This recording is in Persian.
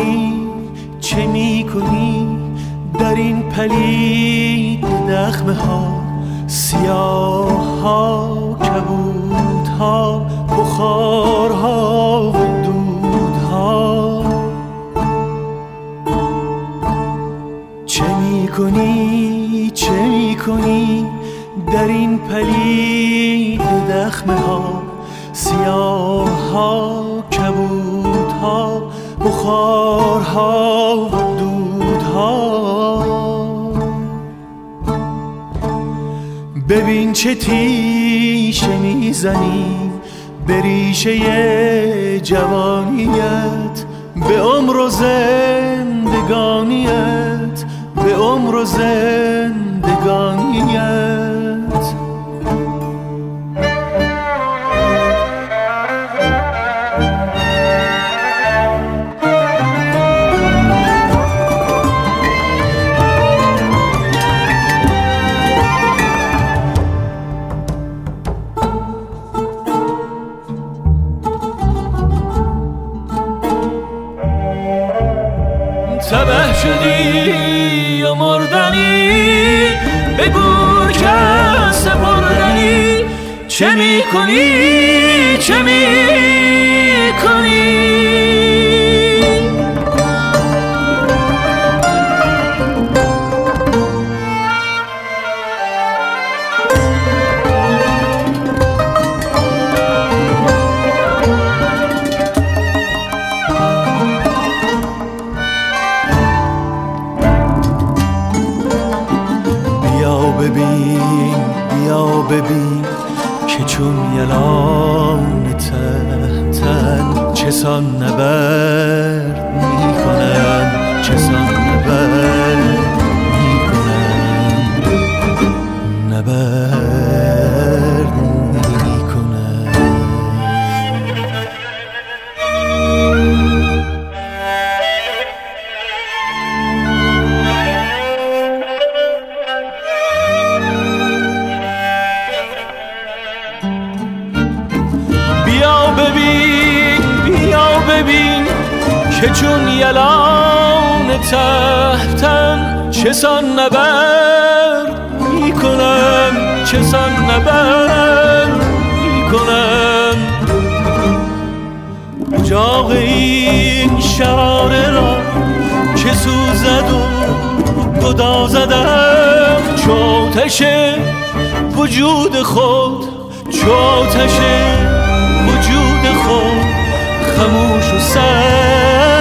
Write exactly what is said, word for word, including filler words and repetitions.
کنی چه می کنی در این پلید دخمه ها، سیاه ها، کبود ها، بخار ها و دود ها. چه می کنی چه می کنی در این پلید دخمه ها، سیاه ها، کبود ها، بخار ها و دود ها. ببین چه تیشه میزنی به ریشه جوانیت، به عمر و زندگانیت، به عمر و زندگانیت. تبه شدی یا مردنی، بگو که سپردنی. چه می کنی چه می کنی؟ ببین بیا ببین که چون یلان تهتن چسان نبرد میکنن، چسان نبرد میکنن، نبرد میکنن. بیا ببین بیا ببین که چون یلان تهتن چسان نبرد میکنن، چسان نبرد میکنن. اجاق این شراره را که سوزد و گدازدم، چو آتش وجود خود، چو آتش وجود خود خموش و سر